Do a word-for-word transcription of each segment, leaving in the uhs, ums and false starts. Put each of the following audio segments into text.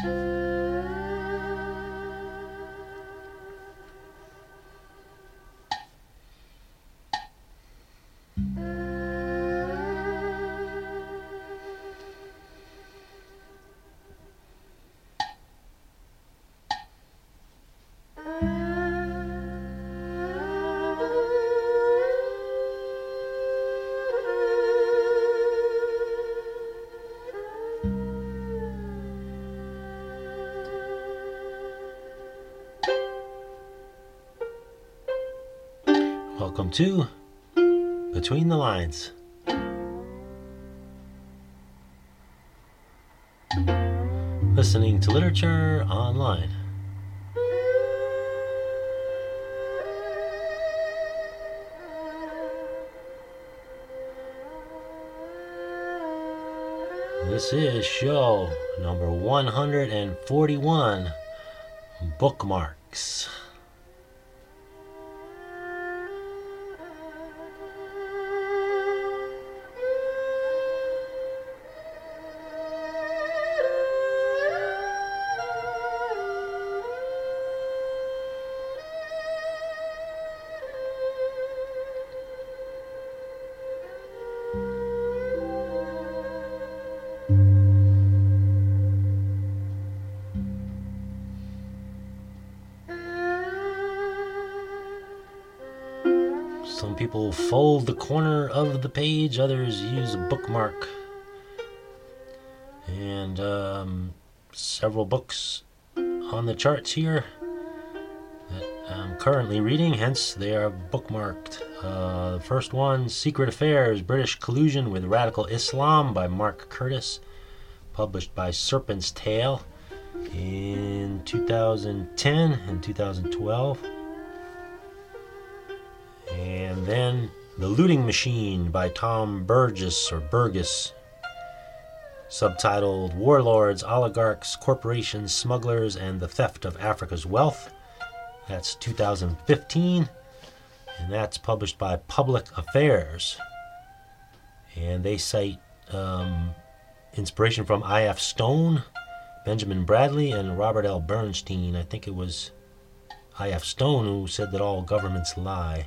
Welcome to Between the Lines. Listening to literature online. This is show number one hundred forty-one, Bookmarks. Some people fold the corner of the page, others use a bookmark. And um, several books on the charts here that I'm currently reading, hence they are bookmarked. Uh, the first one, Secret Affairs, British Collusion with Radical Islam by Mark Curtis, published by Serpent's Tail in two thousand ten and two thousand twelve. And then The Looting Machine by Tom Burgess or Burgess, subtitled Warlords, Oligarchs, Corporations, Smugglers, and the Theft of Africa's Wealth. That's two thousand fifteen, and that's published by Public Affairs. And they cite um, inspiration from I F Stone, Benjamin Bradley, and Robert L. Bernstein. I think it was I F Stone who said that all governments lie.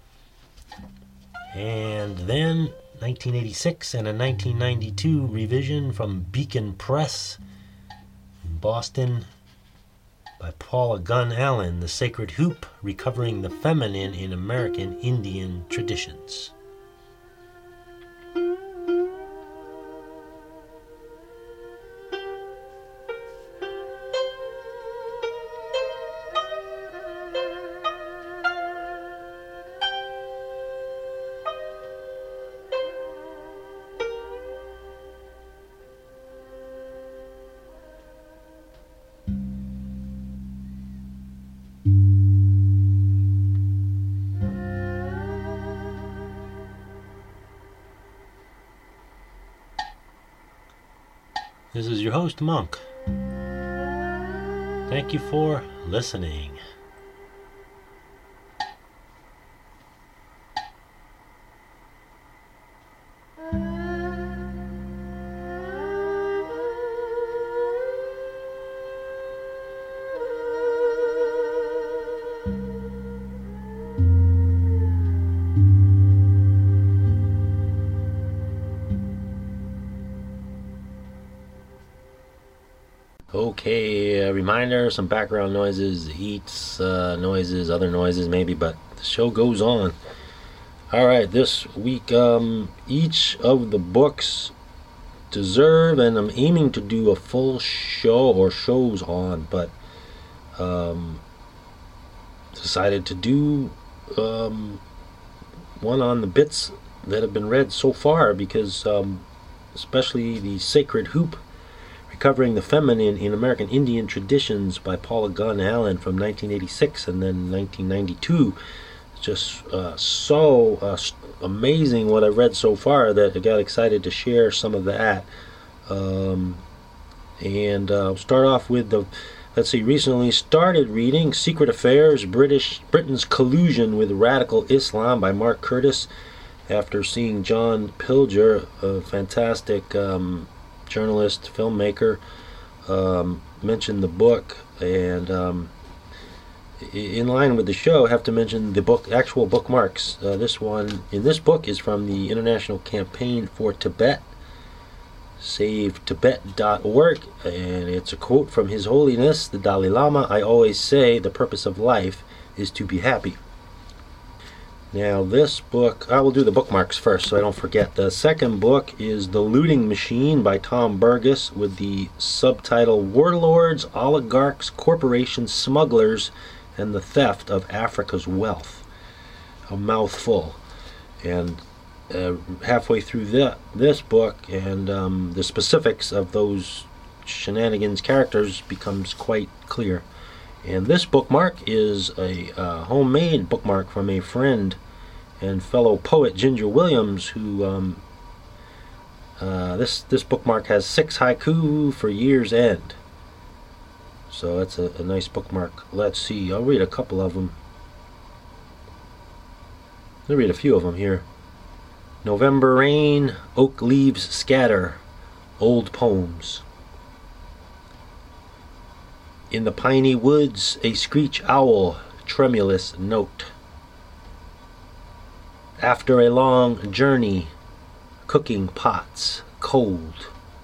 And then nineteen eighty-six and a nineteen ninety-two revision from Beacon Press in Boston by Paula Gunn Allen, The Sacred Hoop, Recovering the Feminine in American Indian Traditions. This is your host, Monk. Thank you for listening. Okay, a reminder, some background noises, eats, uh, noises, other noises maybe, but the show goes on. Alright, this week, um, each of the books deserve, and I'm aiming to do a full show or shows on, but um, decided to do um, one on the bits that have been read so far, because um, especially the Sacred Hoop, Recovering the Feminine in American Indian Traditions by Paula Gunn Allen from nineteen eighty-six and then nineteen ninety-two. It's just uh, so uh, amazing what I've read so far that I got excited to share some of that. Um, and uh, start off with the, let's see, recently started reading Secret Affairs, British Britain's Collusion with Radical Islam by Mark Curtis, after seeing John Pilger, a fantastic um, journalist, filmmaker, um, mention the book, and um, in line with the show, I have to mention the book, actual bookmarks. Uh, this one in this book is from the International Campaign for Tibet, save tibet dot org, and it's a quote from His Holiness the Dalai Lama. "I always say the purpose of life is to be happy." Now this book, I will do the bookmarks first so I don't forget. The second book is The Looting Machine by Tom Burgess, with the subtitle Warlords, Oligarchs, Corporations, Smugglers, and the Theft of Africa's Wealth. A mouthful. And uh, halfway through the, this book, and um, the specifics of those shenanigans characters becomes quite clear. And this bookmark is a uh, homemade bookmark from a friend and fellow poet, Ginger Williams, who um, uh, this this bookmark has six haiku for year's end. So that's a, a nice bookmark. Let's see, I'll read a couple of them. I'll read a few of them here. November rain, oak leaves scatter, old poems. In the piney woods, a screech owl, tremulous note. After a long journey, cooking pots cold.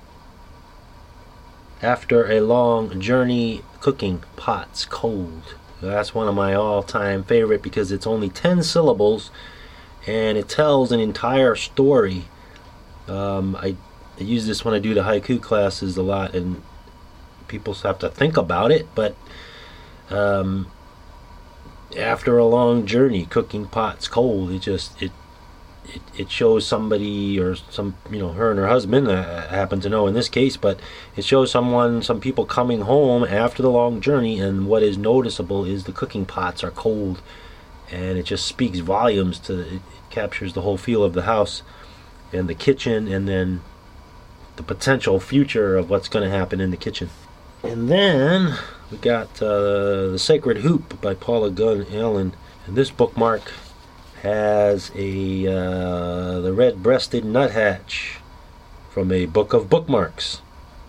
After a long journey, cooking pots cold. That's one of my all-time favorite because it's only ten syllables and it tells an entire story. Um, I, I use this when I do the haiku classes a lot, and people have to think about it, but um, after a long journey, cooking pots cold, it just it it, it shows somebody, or some, you know, her and her husband uh, happen to know in this case, but it shows someone, some people coming home after the long journey, and what is noticeable is the cooking pots are cold, and it just speaks volumes to it, it captures the whole feel of the house and the kitchen, and then the potential future of what's going to happen in the kitchen. And then we got uh, The Sacred Hoop by Paula Gunn Allen, and this bookmark has a uh, the red-breasted nuthatch from a book of bookmarks.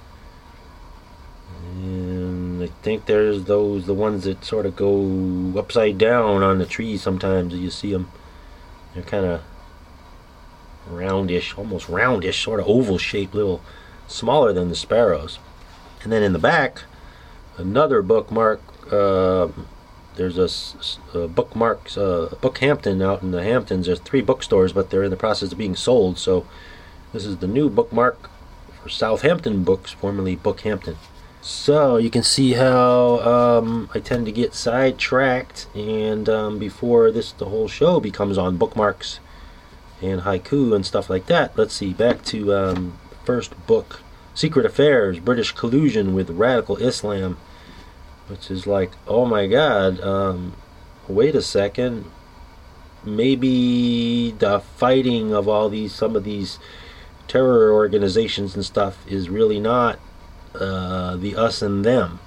And I think there's those, the ones that sort of go upside down on the trees sometimes. You see them. They're kind of roundish, almost roundish, sort of oval shaped, little smaller than the sparrows. And then in the back, another bookmark. Uh, there's a, a bookmark, uh, Bookhampton out in the Hamptons. There's three bookstores, but they're in the process of being sold. So this is the new bookmark for Southampton Books, formerly Bookhampton. So you can see how um, I tend to get sidetracked, and um, before this, the whole show becomes on bookmarks and haiku and stuff like that. Let's see, back to um, the first book, Secret Affairs, British Collusion with Radical Islam, which is like, oh my god, um, wait a second, maybe the fighting of all these, some of these terror organizations and stuff is really not uh, the us and them.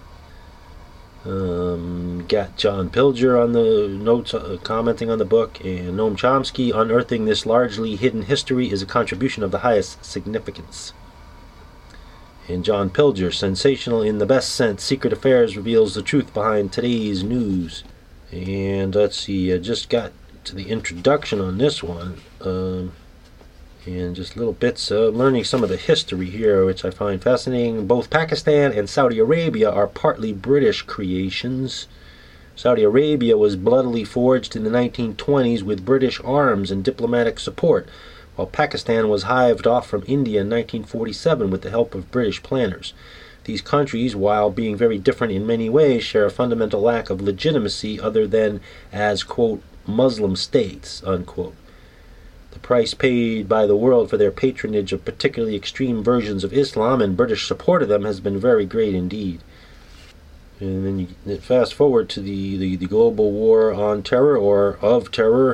Um, got John Pilger on the notes uh, commenting on the book, and Noam Chomsky, unearthing this largely hidden history is a contribution of the highest significance. And John Pilger, sensational in the best sense, Secret Affairs reveals the truth behind today's news. And let's see, I just got to the introduction on this one, um, and just little bits, uh, learning some of the history here, which I find fascinating. Both Pakistan and Saudi Arabia are partly British creations. Saudi Arabia was bloodily forged in the nineteen twenties with British arms and diplomatic support, while Pakistan was hived off from India in nineteen forty-seven with the help of British planners. These countries, while being very different in many ways, share a fundamental lack of legitimacy other than as, quote, Muslim states, unquote. The price paid by the world for their patronage of particularly extreme versions of Islam and British support of them has been very great indeed. And then you fast forward to the, the, the global war on terror, or of terror.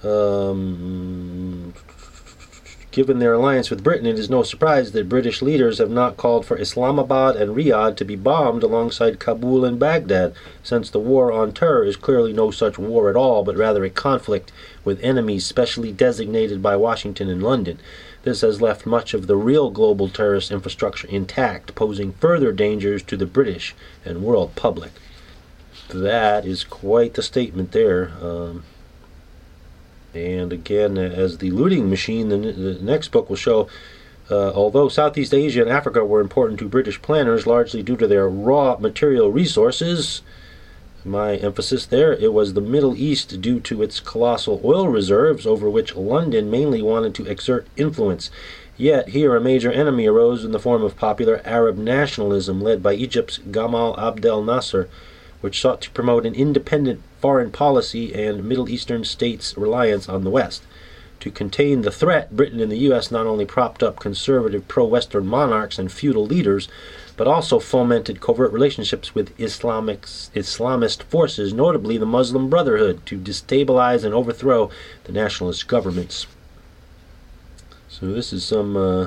Um, given their alliance with Britain, it is no surprise that British leaders have not called for Islamabad and Riyadh to be bombed alongside Kabul and Baghdad, since the war on terror is clearly no such war at all, but rather a conflict with enemies specially designated by Washington and London. This has left much of the real global terrorist infrastructure intact, posing further dangers to the British and world public. That is quite the statement there. Um, and again, as the looting machine, the, the next book will show, uh, although Southeast Asia and Africa were important to British planners, largely due to their raw material resources, my emphasis there, it was the Middle East due to its colossal oil reserves over which London mainly wanted to exert influence. Yet here a major enemy arose in the form of popular Arab nationalism led by Egypt's Gamal Abdel Nasser, which sought to promote an independent foreign policy and Middle Eastern states' reliance on the West. To contain the threat, Britain and the U S not only propped up conservative pro-Western monarchs and feudal leaders, but also fomented covert relationships with Islamic, Islamist forces, notably the Muslim Brotherhood, to destabilize and overthrow the nationalist governments. So this is some, uh,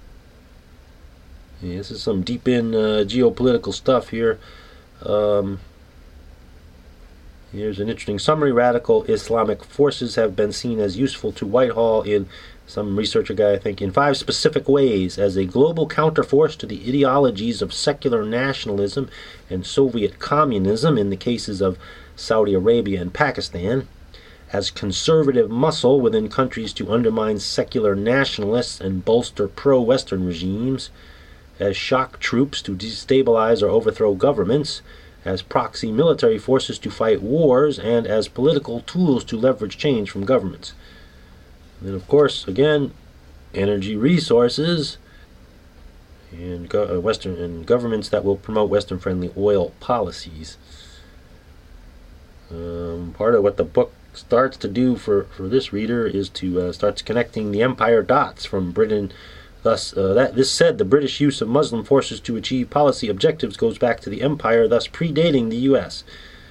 yeah, this is some deep in uh, geopolitical stuff here. Um, Here's an interesting summary. Radical Islamic forces have been seen as useful to Whitehall in, some researcher guy I think, in five specific ways: as a global counterforce to the ideologies of secular nationalism and Soviet communism in the cases of Saudi Arabia and Pakistan; as conservative muscle within countries to undermine secular nationalists and bolster pro-Western regimes; as shock troops to destabilize or overthrow governments; as proxy military forces to fight wars; and as political tools to leverage change from governments. And then, of course, again, energy resources and go, uh, Western and governments that will promote Western-friendly oil policies. Um, part of what the book starts to do for, for this reader is to uh, starts connecting the empire dots from Britain. Thus, uh, that this said, the British use of Muslim forces to achieve policy objectives goes back to the empire, thus predating the U S.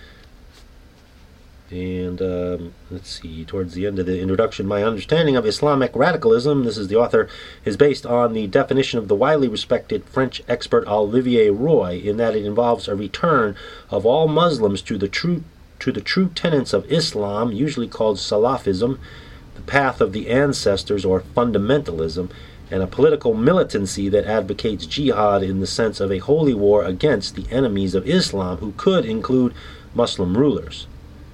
And um, let's see, towards the end of the introduction, my understanding of Islamic radicalism, this is the author, is based on the definition of the widely respected French expert Olivier Roy, in that it involves a return of all Muslims to the true to the true tenets of Islam, usually called Salafism, the path of the ancestors, or fundamentalism, and a political militancy that advocates jihad in the sense of a holy war against the enemies of Islam, who could include Muslim rulers.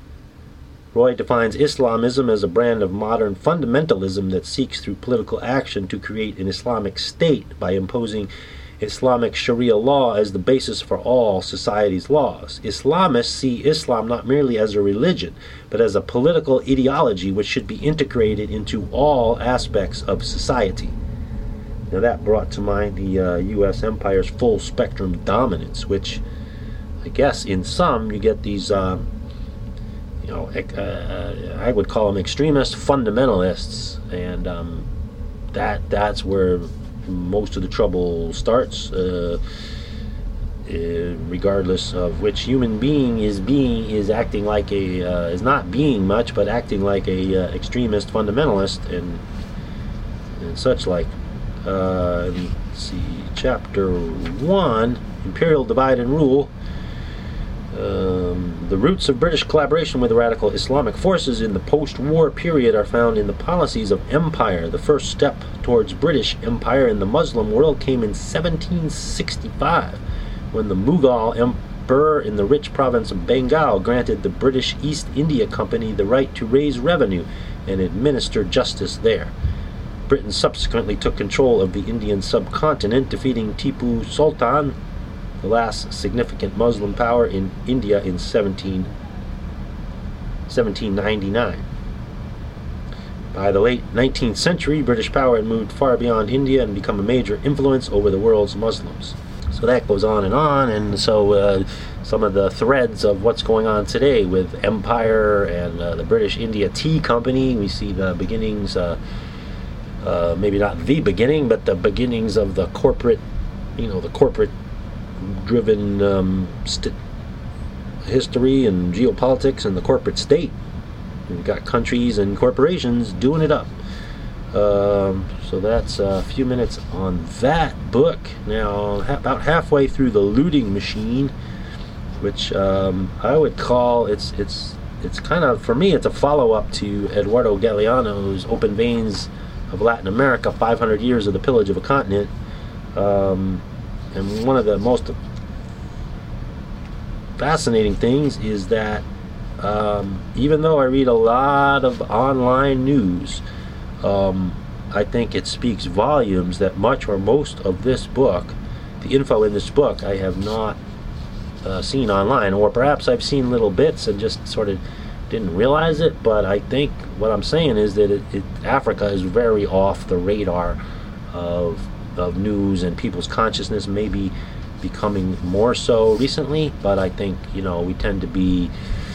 Roy defines Islamism as a brand of modern fundamentalism that seeks through political action to create an Islamic state by imposing Islamic Sharia law as the basis for all society's laws. Islamists see Islam not merely as a religion, but as a political ideology which should be integrated into all aspects of society. Now that brought to mind the uh, U S empire's full spectrum dominance, which I guess in some you get these, uh, you know, uh, I would call them extremist fundamentalists, and um, that that's where most of the trouble starts. Uh, uh, regardless of which human being is being is acting like a uh, is not being much, but acting like a uh, extremist fundamentalist and and such like. Uh, let's see, chapter one, Imperial Divide and Rule. Um, the roots of British collaboration with radical Islamic forces in the post-war period are found in the policies of empire. The first step towards British empire in the Muslim world came in seventeen sixty-five, when the Mughal emperor in the rich province of Bengal granted the British East India Company the right to raise revenue and administer justice there. Britain subsequently took control of the Indian subcontinent, defeating Tipu Sultan, the last significant Muslim power in India, in seventeen ninety-nine. By the late nineteenth century, British power had moved far beyond India and become a major influence over the world's Muslims. So that goes on and on, and so uh, some of the threads of what's going on today with empire and uh, the British India Tea Company, we see the beginnings, uh, uh, maybe not the beginning, but the beginnings of the corporate, you know, the corporate driven um, st- history and geopolitics and the corporate state. We've got countries and corporations doing it up. Um, so that's a few minutes on that book. Now, ha- about halfway through The Looting Machine, which um, I would call it's it's it's kind of, for me, it's a follow-up to Eduardo Galeano's Open Veins of Latin America, five hundred years of the pillage of a continent. Um, and one of the most fascinating things is that um, even though I read a lot of online news, um, I think it speaks volumes that much or most of this book, the info in this book, I have not uh, seen online, or perhaps I've seen little bits and just sort of didn't realize it. But I think what I'm saying is that it, it, Africa is very off the radar of, of news and people's consciousness, maybe becoming more so recently, but I think, you know, we tend to be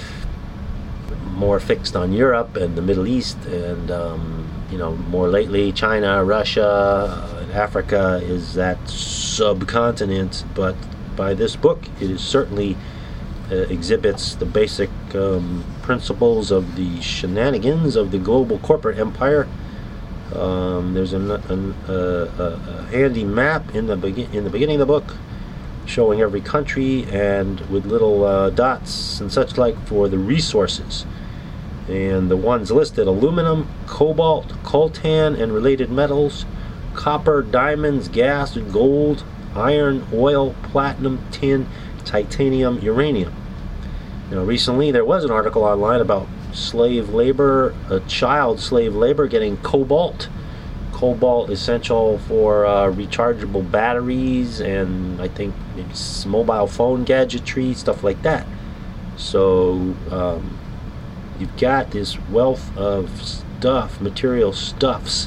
more fixed on Europe and the Middle East, and um, you know, more lately China, Russia, and Africa is that subcontinent. But by this book, it is certainly uh, exhibits the basic um, principles of the shenanigans of the global corporate empire. Um, there's a, a, a, a handy map in the begin in the beginning of the book, showing every country and with little uh, dots and such like for the resources. And the ones listed: aluminum, cobalt, coltan and related metals, copper, diamonds, gas, gold, iron, oil, platinum, tin, titanium, uranium. Now, recently there was an article online about slave labor, uh, child slave labor, getting cobalt. Cobalt essential for uh, rechargeable batteries and I think maybe mobile phone gadgetry, stuff like that. So um, you've got this wealth of stuff, material stuffs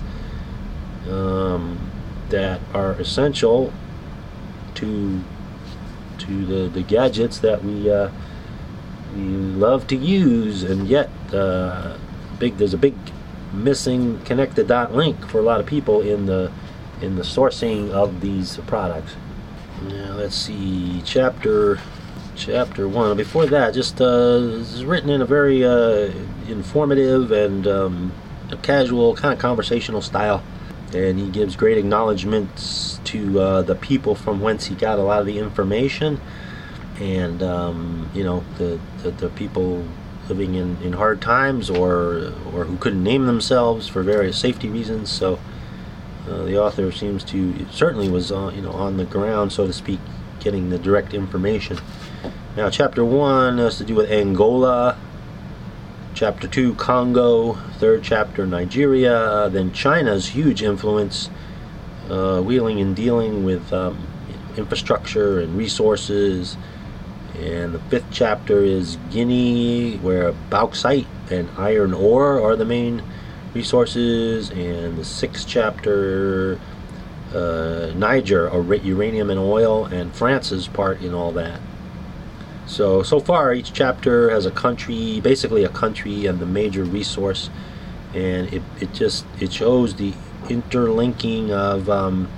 um, that are essential to to the, the gadgets that we uh, we love to use, and yet uh, big there's a big missing connected dot link for a lot of people in the in the sourcing of these products. Now let's see, chapter chapter one. Before that, just uh, this is written in a very uh, informative and um, casual kind of conversational style, and he gives great acknowledgments to uh, the people from whence he got a lot of the information, and um, you know, the, the the people living in, in hard times, or or who couldn't name themselves for various safety reasons. So uh, the author seems to certainly was uh, you know on the ground, so to speak, getting the direct information. Now, chapter one has to do with Angola. Chapter two, Congo. Third chapter, Nigeria. Then China's huge influence, uh, wheeling and dealing with um, infrastructure and resources. And the fifth chapter is Guinea, where bauxite and iron ore are the main resources. And the sixth chapter, uh, Niger, uranium and oil, and France's part in all that. So, so far each chapter has a country, basically a country and the major resource, and it, it just, it shows the interlinking of um,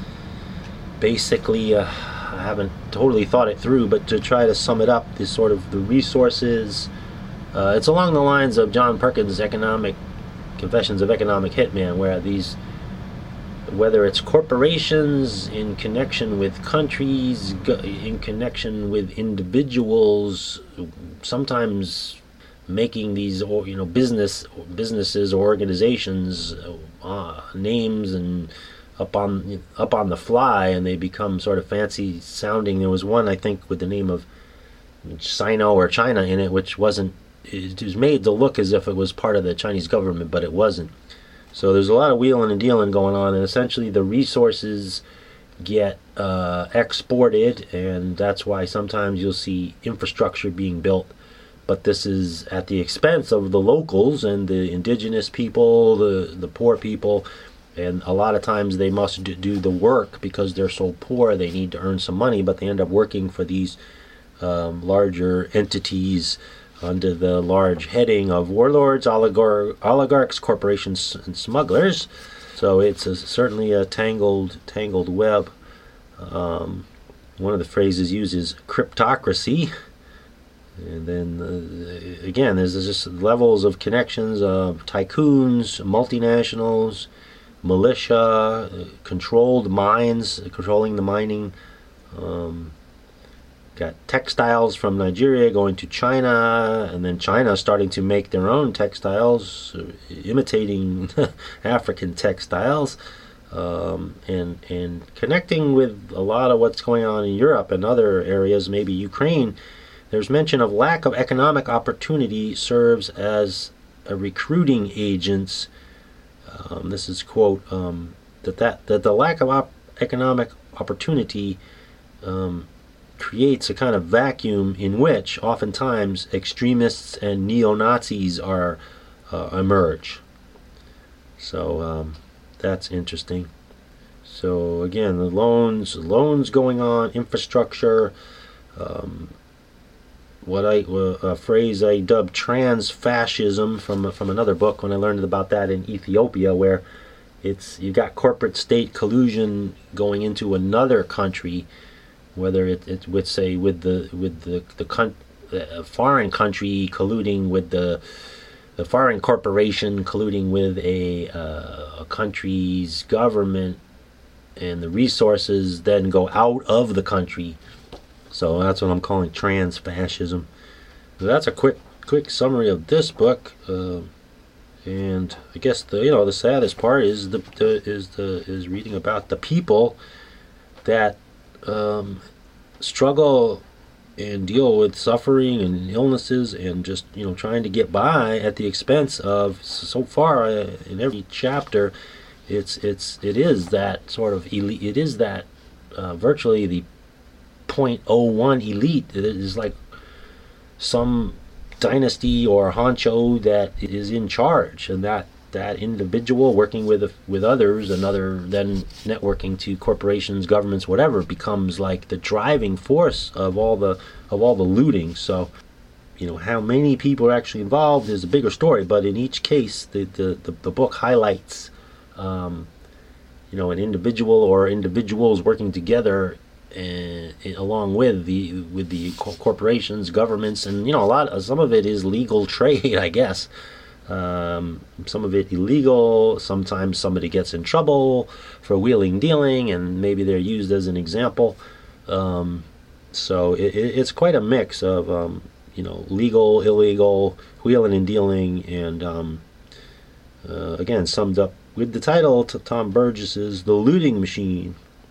basically, uh, I haven't totally thought it through, but to try to sum it up, this sort of the resources, uh, it's along the lines of John Perkins' economic, Confessions of Economic Hitman, where these, whether it's corporations in connection with countries, in connection with individuals, sometimes making these, or you know, business businesses or organizations uh, names and up on up on the fly, and they become sort of fancy sounding. There was one, I think, with the name of Sino or China in it, which wasn't. It was made to look as if it was part of the Chinese government, but it wasn't. So there's a lot of wheeling and dealing going on, and essentially the resources get uh, exported, and that's why sometimes you'll see infrastructure being built, but this is at the expense of the locals and the indigenous people, the, the poor people, and a lot of times they must do the work because they're so poor. They need to earn some money, but they end up working for these um, larger entities under the large heading of warlords, oligar oligarchs, corporations, and smugglers. So it's a, certainly a tangled, tangled web. Um, one of the phrases used is cryptocracy. And then, uh, again, there's just levels of connections of tycoons, multinationals, militia, uh, controlled mines, controlling the mining, um, got textiles from Nigeria going to China, and then China starting to make their own textiles, imitating African textiles, um, and and connecting with a lot of what's going on in Europe and other areas, maybe Ukraine. There's mention of lack of economic opportunity serves as a recruiting agent. Um, this is quote um, that that that the lack of op- economic opportunity um, creates a kind of vacuum in which oftentimes extremists and neo-Nazis are uh, emerge. So um, that's interesting. So again, the loans, loans going on, infrastructure, um, what I uh, a phrase I dubbed trans-fascism from from another book when I learned about that in Ethiopia, where it's you've got corporate state collusion going into another country, whether it, it with say with the with the the con- uh, foreign country colluding with the the foreign corporation colluding with a, uh, a country's government, and the resources then go out of the country. So that's what I'm calling trans-fascism. So that's a quick quick summary of this book, uh, and I guess the you know the saddest part is the, the is the is reading about the people that um, struggle and deal with suffering and illnesses and just you know trying to get by at the expense of, so far uh, in every chapter, it's it's it is that sort of elite. It is that uh, virtually the zero point zero one elite. It is like some dynasty or honcho that is in charge, and that that individual working with with others and other then networking to corporations, governments, whatever, becomes like the driving force of all the of all the looting. So you know how many people are actually involved is a bigger story, but in each case the the, the, the book highlights um, you know an individual or individuals working together and, and along with the with the corporations, governments, and you know a lot of, some of it is legal trade, I guess. Um, some of it illegal. Sometimes somebody gets in trouble for wheeling dealing, and maybe they're used as an example. Um, so it, it, it's quite a mix of um, you know legal, illegal, wheeling and dealing, and um, uh, again summed up with the title to Tom Burgess's The Looting Machine.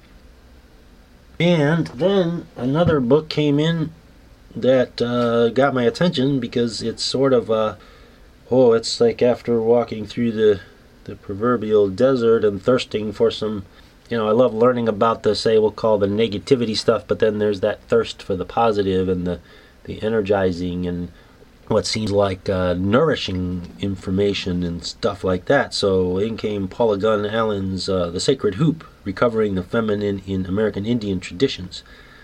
And then another book came in that uh, got my attention because it's sort of uh, oh, it's like after walking through the the proverbial desert and thirsting for some, you know, I love learning about the, say, we'll call the negativity stuff, but then there's that thirst for the positive and the, the energizing and what seems like uh, nourishing information and stuff like that. So in came Paula Gunn Allen's uh, The Sacred Hoop, Recovering the Feminine in American Indian Traditions.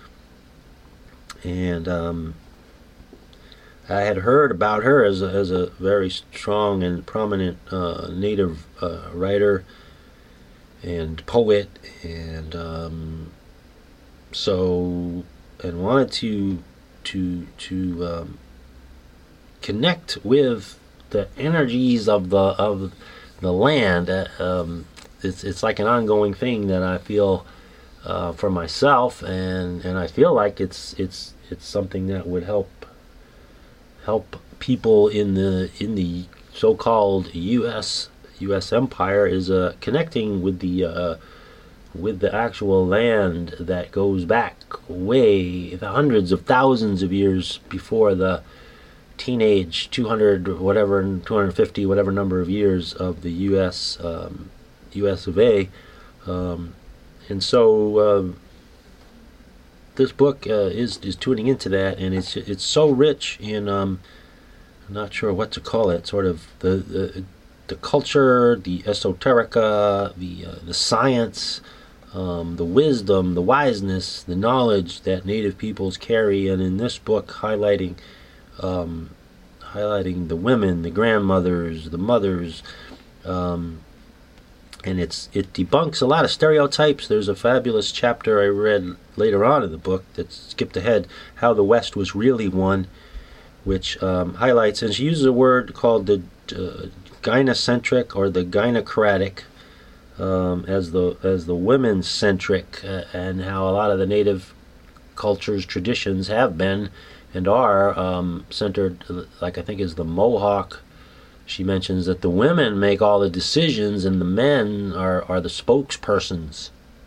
And um, I had heard about her as a, as a very strong and prominent uh, Native uh, writer and poet, and um, so and wanted to to to um, connect with the energies of the of the land. Uh, um, it's it's like an ongoing thing that I feel uh, for myself, and and I feel like it's it's it's something that would help. help people in the in the so-called U S U S empire is uh, connecting with the uh, with the actual land that goes back way the hundreds of thousands of years before the teenage two hundred whatever two hundred fifty whatever number of years of the U S um, U S of A, um, and so uh, this book uh, is is tuning into that, and it's it's so rich in um, I'm not sure what to call it, sort of the the, the culture, the esoterica, the uh, the science, um, the wisdom, the wiseness, the knowledge that Native peoples carry, and in this book highlighting um, highlighting the women, the grandmothers, the mothers. Um, And it's it debunks a lot of stereotypes. There's a fabulous chapter I read later on in the book that skipped ahead, How the West Was Really Won, which um, highlights, and she uses a word called the uh, gynocentric or the gynocratic um, as the as the women-centric, uh, and how a lot of the Native cultures, traditions have been and are um, centered, like I think is the Mohawk. She mentions that the women make all the decisions and the men are, are the spokespersons.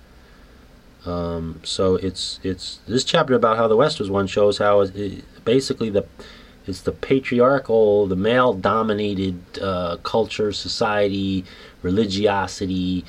Um, so it's it's this chapter about how the West was one shows how it, it, basically the it's the patriarchal, the male-dominated uh, culture, society, religiosity,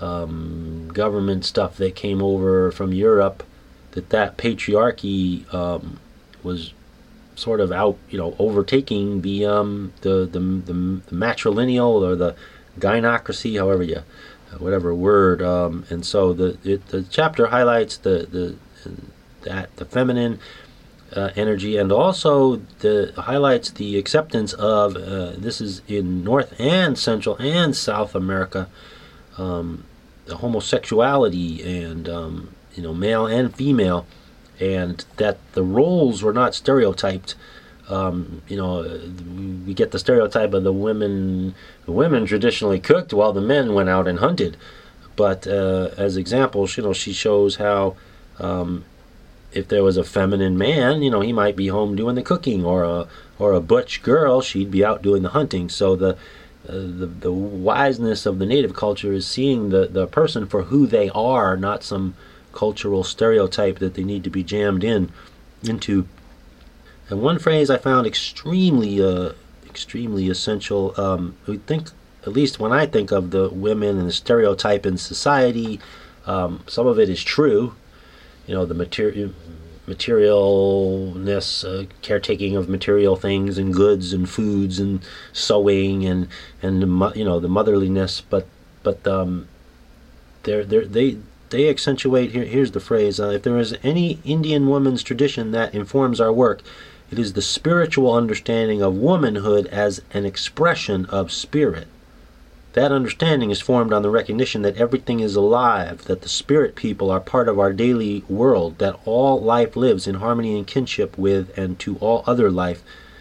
um, government stuff that came over from Europe. That that patriarchy um, was sort of out, you know, overtaking the um, the, the the the matrilineal or the gynocracy, however you, whatever word. Um, and so the it, the chapter highlights the the that the feminine uh, energy, and also the highlights the acceptance of uh, this is in North and Central and South America, um, the homosexuality and um, you know, male and female, and that the roles were not stereotyped. Um, you know, we get the stereotype of the women. The women traditionally cooked while the men went out and hunted. But uh, as examples, you know, she shows how um, if there was a feminine man, you know, he might be home doing the cooking, or a or a butch girl, she'd be out doing the hunting. So the uh, the the wiseness of the native culture is seeing the the person for who they are, not some cultural stereotype that they need to be jammed in into. And one phrase I found extremely uh, extremely essential. Um, we think, at least when I think of the women and the stereotype in society, um, some of it is true. You know, the material materialness, uh, caretaking of material things and goods and foods and sewing and and the, you know, the motherliness. But but um, they're, they're, they they accentuate. Here, here's the phrase: uh, if there is any Indian woman's tradition that informs our work, it is the spiritual understanding of womanhood as an expression of spirit. That understanding is formed on the recognition that everything is alive, that the spirit people are part of our daily world, that all life lives in harmony and kinship with and to all other life,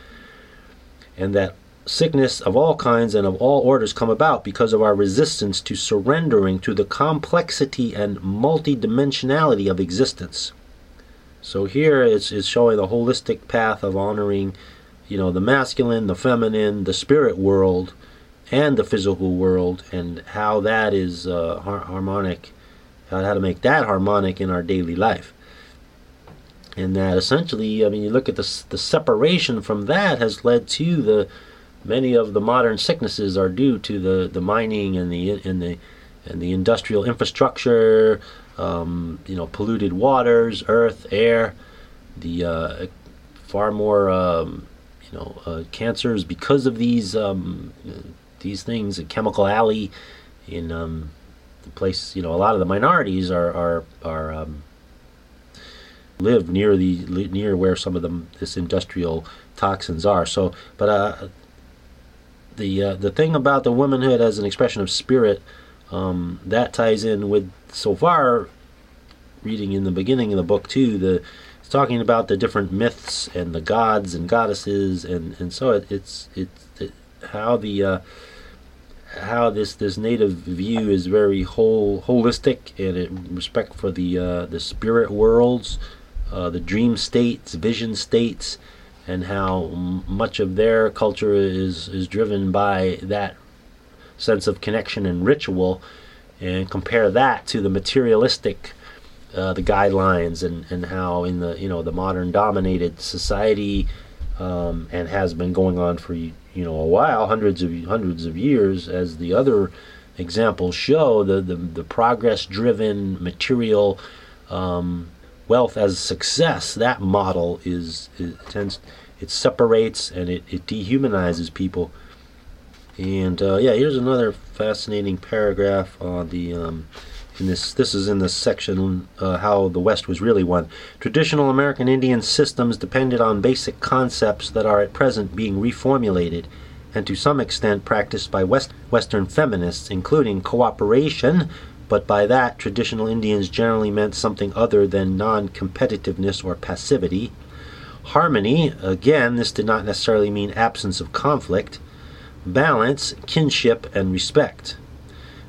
and that sickness of all kinds and of all orders come about because of our resistance to surrendering to the complexity and multidimensionality of existence. So here it's, it's showing the holistic path of honoring, you know, the masculine, the feminine, the spirit world, and the physical world, and how that is uh, har harmonic, how to make that harmonic in our daily life. And that essentially, I mean, you look at the, the separation from that has led to the, many of the modern sicknesses are due to the, the mining and the, and the, and the industrial infrastructure, um, you know, polluted waters, earth, air, the uh, far more, um, you know, uh, cancers because of these um, these things. A chemical alley in um, the place, you know, a lot of the minorities are are are um, live near the near where some of them this industrial toxins are. So, but uh, the uh, the thing about the womanhood as an expression of spirit, um, that ties in with, so far, reading in the beginning of the book too, the it's talking about the different myths and the gods and goddesses, and and so it, it's it's it, how the uh, how this this native view is very whole holistic, and it respect for the uh, the spirit worlds, uh, the dream states, vision states, and how m much of their culture is is driven by that sense of connection and ritual, and compare that to the materialistic, uh, the guidelines, and and how in the, you know, the modern dominated society, um, and has been going on for, you know, a while, hundreds of hundreds of years, as the other examples show, the the, the progress driven material, um, wealth as success, that model is, it tends it separates and it, it dehumanizes people. And uh, yeah, here's another fascinating paragraph on the um, in this this is in this section, uh, how the West was really one. Traditional American Indian systems depended on basic concepts that are at present being reformulated and to some extent practiced by West Western feminists, including cooperation, but by that traditional Indians generally meant something other than non-competitiveness or passivity. Harmony, again, this did not necessarily mean absence of conflict. Balance, kinship, and respect.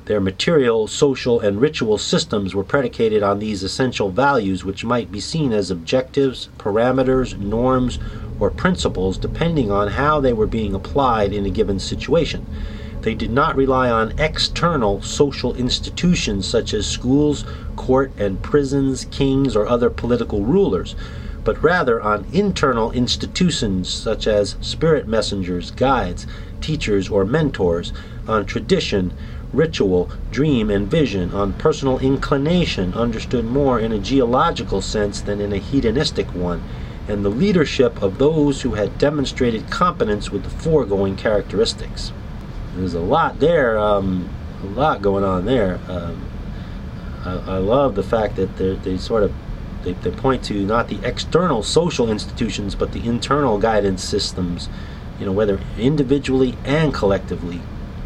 Their material, social, and ritual systems were predicated on these essential values, which might be seen as objectives, parameters, norms, or principles, depending on how they were being applied in a given situation. They did not rely on external social institutions such as schools, court and prisons, kings, or other political rulers, but rather on internal institutions such as spirit messengers, guides, teachers, or mentors, on tradition, ritual, dream, and vision, on personal inclination, understood more in a geological sense than in a hedonistic one, and the leadership of those who had demonstrated competence with the foregoing characteristics. There's a lot there, um, a lot going on there. Um, I, I love the fact that they sort of they, they point to not the external social institutions, but the internal guidance systems, you know, whether individually and collectively.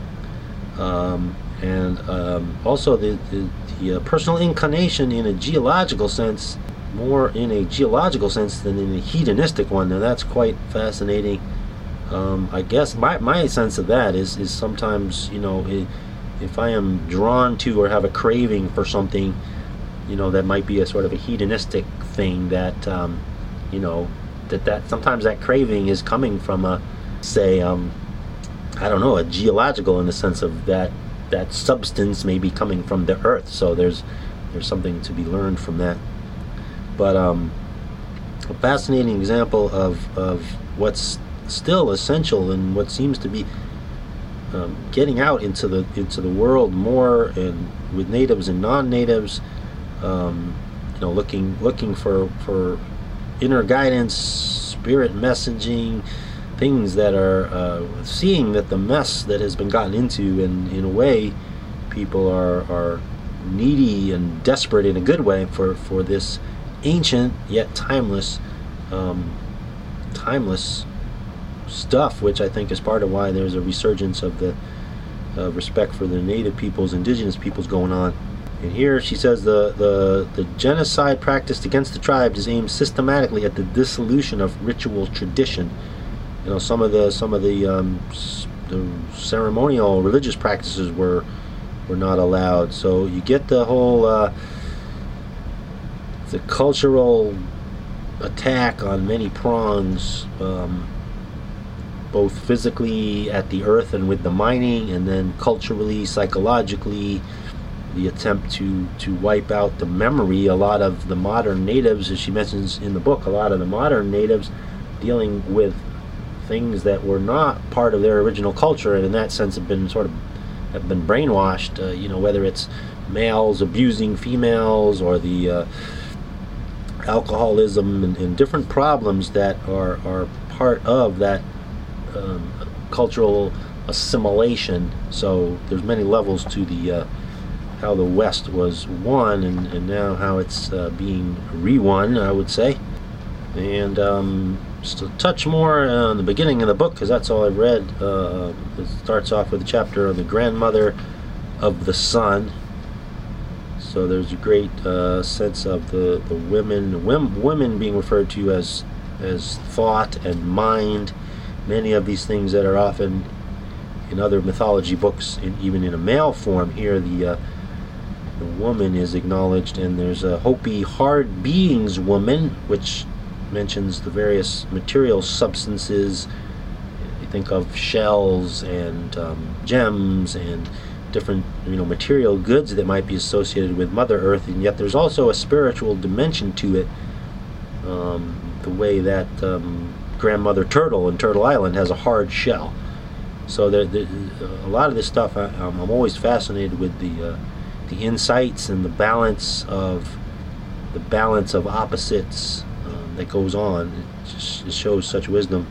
Um, and um, also the, the, the uh, personal inclination in a geological sense, more in a geological sense than in a hedonistic one. Now that's quite fascinating. Um, I guess my, my sense of that is, is sometimes, you know, it, if I am drawn to or have a craving for something, you know, that might be a sort of a hedonistic thing that, um, you know, that, that sometimes that craving is coming from a, say, um, I don't know, a geological, in the sense of that that substance may be coming from the earth. So there's there's something to be learned from that. But um, a fascinating example of of what's still essential and what seems to be um, getting out into the into the world more, and with natives and non-natives, um, you know, looking looking for for inner guidance, spirit messaging. Things that are uh, seeing that the mess that has been gotten into, and in a way people are are needy and desperate in a good way for for this ancient yet timeless um, timeless stuff, which I think is part of why there's a resurgence of the uh, respect for the native peoples, indigenous peoples going on. And here she says the, the the genocide practiced against the tribes is aimed systematically at the dissolution of ritual tradition. You know, some of the some of the, um, the ceremonial religious practices were were not allowed. So you get the whole uh, the cultural attack on many prongs, um, both physically at the earth and with the mining, and then culturally, psychologically, the attempt to to wipe out the memory. A lot of the modern natives, as she mentions in the book, a lot of the modern natives dealing with things that were not part of their original culture, and in that sense have been sort of have been brainwashed. Uh, you know, whether it's males abusing females, or the uh, alcoholism and, and different problems that are are part of that um, cultural assimilation. So there's many levels to the uh, how the West was won, and, and now how it's uh, being re-won, I would say. And um, just to touch more on the beginning of the book, because that's all I've read. Uh, it starts off with a chapter on the grandmother of the sun. So there's a great uh, sense of the, the women, women women being referred to as as thought and mind. Many of these things that are often in other mythology books, in, even in a male form, here the uh, the woman is acknowledged. And there's a Hopi hard beings woman, which mentions the various material substances. You think of shells and um, gems and different, you know, material goods that might be associated with Mother Earth, and yet there's also a spiritual dimension to it. Um, the way that um, Grandmother Turtle in Turtle Island has a hard shell. So there, there, a lot of this stuff, I, I'm always fascinated with the uh, the insights and the balance of the balance of opposites um, that goes on. It just it shows such wisdom.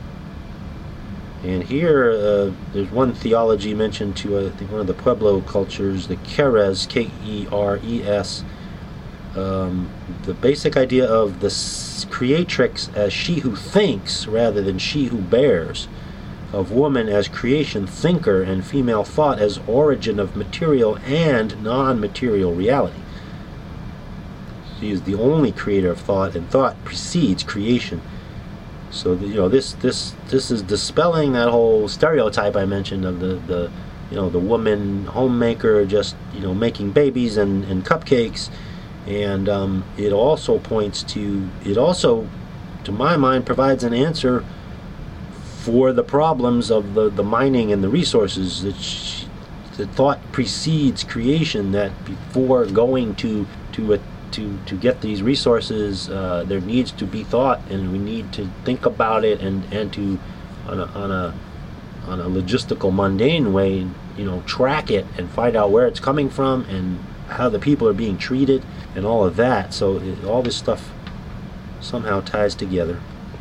And here, uh, there's one theology mentioned to, uh, I think, one of the Pueblo cultures, the Keres, K E R E S. Um, the basic idea of the creatrix as she who thinks rather than she who bears, of woman as creation thinker, and female thought as origin of material and non-material reality. She is the only creator of thought, and thought precedes creation. So, you know, this this this is dispelling that whole stereotype I mentioned of the the, you know, the woman homemaker just, you know, making babies and, and cupcakes. And um, it also points to, it also, to my mind, provides an answer for the problems of the, the mining and the resources. That she, the thought precedes creation, that before going to to a, to to get these resources, uh, there needs to be thought, and we need to think about it, and and to on a on a on a logistical, mundane way, you know, track it and find out where it's coming from and how the people are being treated and all of that. So it, all this stuff somehow ties together.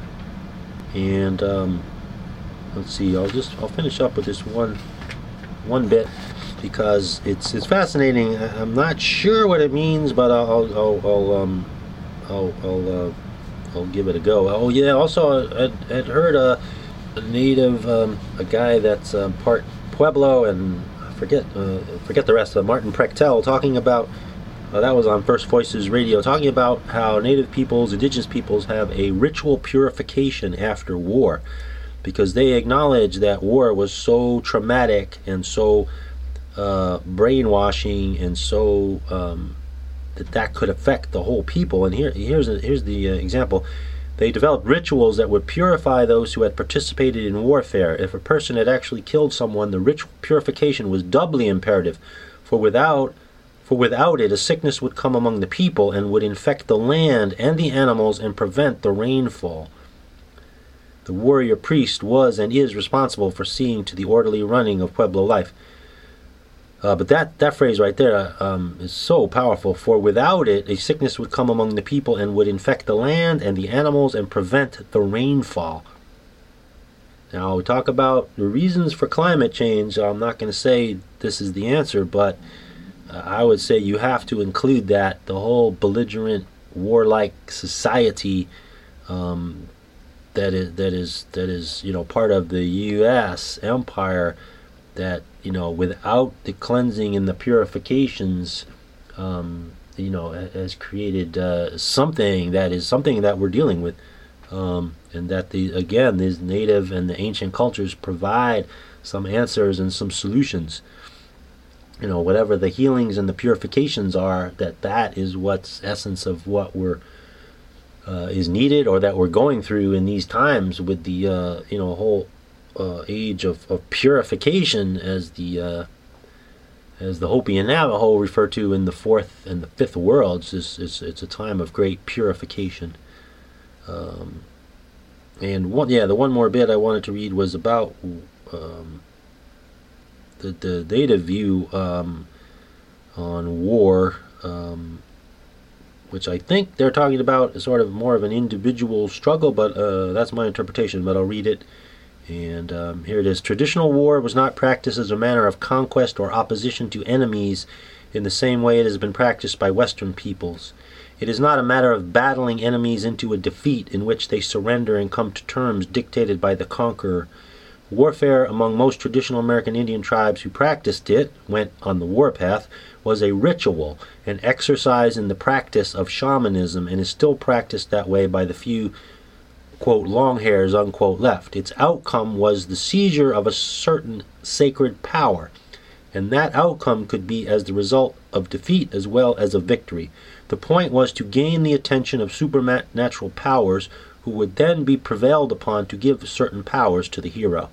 And um, let's see, I'll just I'll finish up with this one one bit, because it's it's fascinating. I'm not sure what it means, but I'll I'll, I'll um I'll I'll, uh, I'll give it a go. Oh yeah, also I had heard a, a native um, a guy that's um, part Pueblo, and I forget uh, forget the rest of it, Martin Prechtel, talking about uh, that was on First Voices Radio, talking about how native peoples, indigenous peoples, have a ritual purification after war, because they acknowledge that war was so traumatic and so uh, brainwashing, and so um, that that could affect the whole people. And here, here's a, here's the uh, example. They developed rituals that would purify those who had participated in warfare. If a person had actually killed someone, the ritual purification was doubly imperative, for without for without it, a sickness would come among the people and would infect the land and the animals and prevent the rainfall. The warrior priest was and is responsible for seeing to the orderly running of Pueblo life. Uh, but that, that phrase right there um, is so powerful. For without it, a sickness would come among the people and would infect the land and the animals and prevent the rainfall. Now, we talk about the reasons for climate change. I'm not going to say this is the answer, but uh, I would say you have to include that. The whole belligerent, warlike society um, that is that is that is you know part of the U S empire, that you know without the cleansing and the purifications, um, you know has created uh, something that is something that we're dealing with, um, and that the again these native and the ancient cultures provide some answers and some solutions. You know whatever the healings and the purifications are, that that is what's essence of what we're Uh, is needed, or that we're going through in these times with the uh, you know whole uh, age of, of purification, as the uh, as the Hopi and Navajo refer to in the fourth and the fifth worlds. It's, it's, it's a time of great purification. Um, and one yeah, the one more bit I wanted to read was about um, the the native view um, on war. Um, which I think they're talking about sort of more of an individual struggle, but uh, that's my interpretation, but I'll read it. And um, here it is. Traditional war was not practiced as a manner of conquest or opposition to enemies in the same way it has been practiced by Western peoples. It is not a matter of battling enemies into a defeat in which they surrender and come to terms dictated by the conqueror. Warfare among most traditional American Indian tribes who practiced it, went on the warpath, was a ritual, an exercise in the practice of shamanism, and is still practiced that way by the few, quote, long hairs, unquote, left. Its outcome was the seizure of a certain sacred power, and that outcome could be as the result of defeat as well as of victory. The point was to gain the attention of supernatural powers, who would then be prevailed upon to give certain powers to the hero.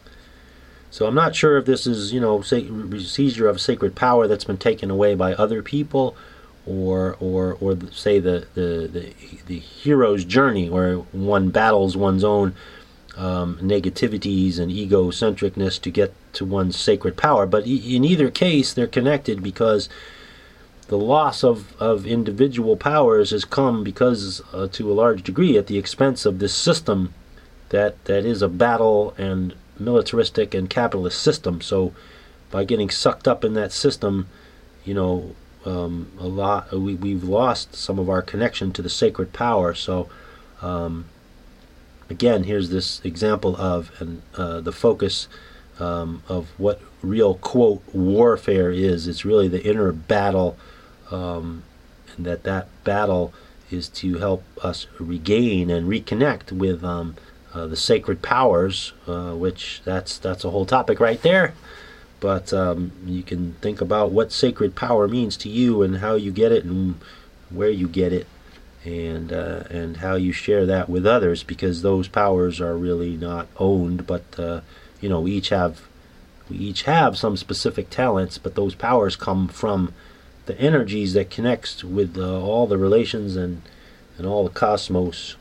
So I'm not sure if this is, you know, say, seizure of sacred power that's been taken away by other people, or or or say the the the, the hero's journey, where one battles one's own um, negativities and egocentricness to get to one's sacred power. But in either case, they're connected, because the loss of, of individual powers has come because, uh, to a large degree, at the expense of this system that that is a battle and militaristic and capitalist system. So by getting sucked up in that system, you know, um, a lot we, we've lost some of our connection to the sacred power. So um, again, here's this example of and uh, the focus um, of what real, quote, warfare is. It's really the inner battle, um, and that that battle is to help us regain and reconnect with um, Uh, the sacred powers, uh, which that's that's a whole topic right there. but um, you can think about what sacred power means to you and how you get it and where you get it, and uh, and how you share that with others, because those powers are really not owned, but uh, you know, we each have we each have some specific talents, but those powers come from the energies that connects with uh, all the relations and and all the cosmos,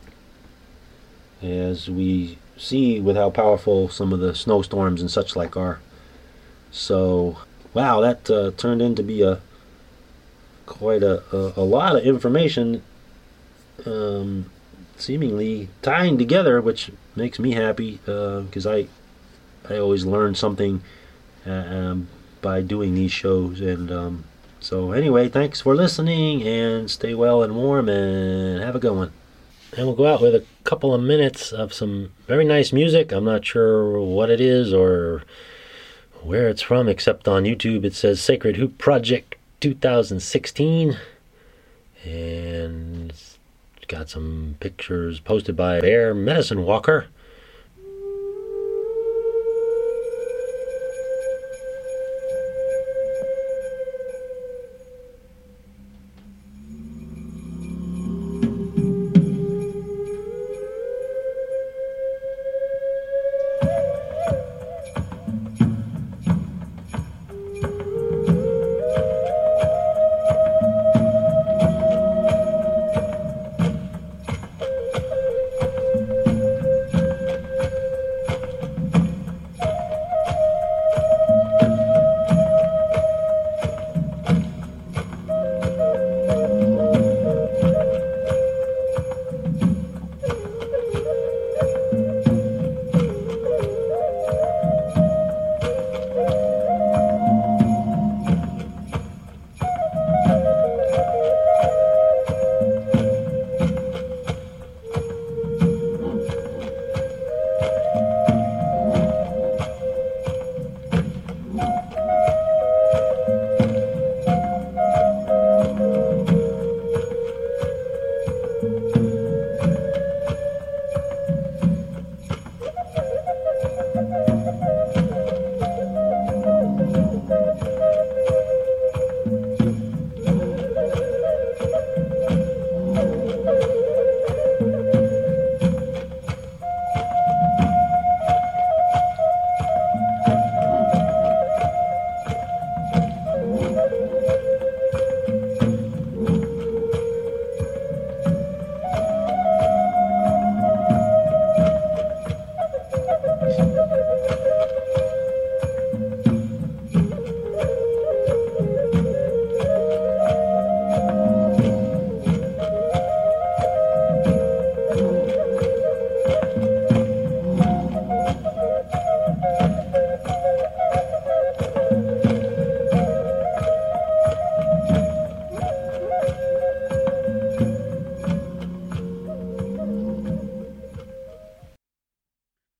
as we see with how powerful some of the snowstorms and such like are. So, wow, that uh, turned into be a quite a, a, a lot of information, um, seemingly tying together, which makes me happy, because uh, I I always learn something uh, um, by doing these shows. And um, so anyway, thanks for listening, and stay well and warm, and have a good one. And we'll go out with a couple of minutes of some very nice music. I'm not sure what it is or where it's from, except on YouTube it says Sacred Hoop Project two thousand sixteen, and it's got some pictures posted by Bear Medicine Walker.